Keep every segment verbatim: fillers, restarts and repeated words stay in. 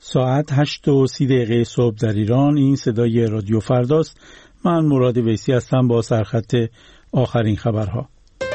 ساعت هشت و سی دقیقه صبح در ایران. این صدای رادیو فرداست. من مراد ویسی هستم با سرخط آخرین خبرها.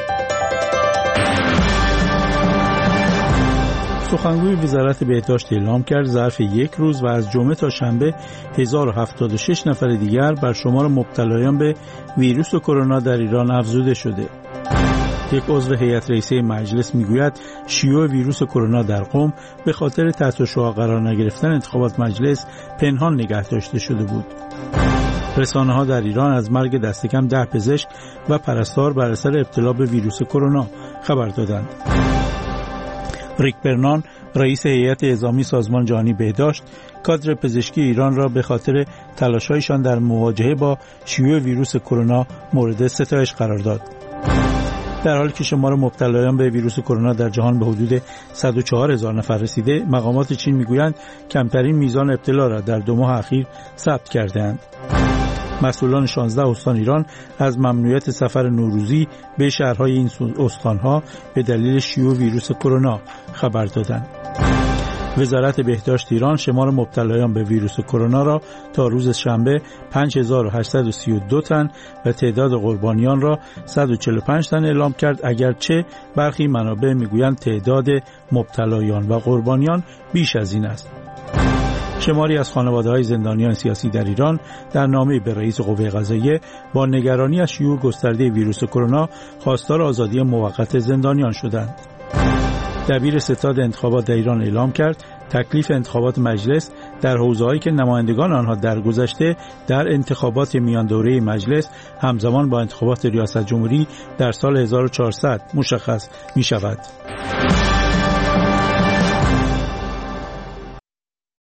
سخنگوی وزارت بهداشت اعلام کرد ظرف یک روز و از جمعه تا شنبه هزار و هفتاد و شش نفر دیگر بر شمار مبتلایان به ویروس کرونا در ایران افزوده شده. یک عضو هیئت رئیسه مجلس میگوید شیوع ویروس کرونا در قم به خاطر تحت شعاع قرار نگرفتن انتخابات مجلس پنهان نگه داشته شده بود. رسانه‌ها در ایران از مرگ دست کم ده پزشک و پرستار بر اثر ابتلا به ویروس کرونا خبر دادند. ریک برنان، رئیس هیئت اعزامی سازمان جهانی بهداشت، کادر پزشکی ایران را به خاطر تلاش‌هایشان در مواجهه با شیوع ویروس کرونا مورد ستایش قرار داد. در حالی که شمار مبتلایان به ویروس کرونا در جهان به حدود صد و چهار هزار نفر رسیده، مقامات چین میگویند کمترین میزان ابتلا را در دو ماه اخیر ثبت کرده‌اند. مسئولان شانزده استان ایران از ممنوعیت سفر نوروزی به شهرهای این استانها به دلیل شیوع ویروس کرونا خبر دادند. وزارت بهداشت ایران شمار مبتلایان به ویروس کرونا را تا روز شنبه پنج هزار و هشتصد و سی و دو تن و تعداد قربانیان را صد و چهل و پنج تن اعلام کرد، اگرچه برخی منابع میگویند تعداد مبتلایان و قربانیان بیش از این است. شماری از خانواده‌های زندانیان سیاسی در ایران در نامه‌ای به رئیس قوه قضاییه با نگرانی از شیوع گسترده ویروس کرونا خواستار آزادی موقت زندانیان شدند. دبیر ستاد انتخابات در ایران اعلام کرد تکلیف انتخابات مجلس در حوزه‌هایی که نمایندگان آنها در گذشته در انتخابات میان دوره مجلس همزمان با انتخابات ریاست جمهوری در سال هزار و چهارصد مشخص می‌شود.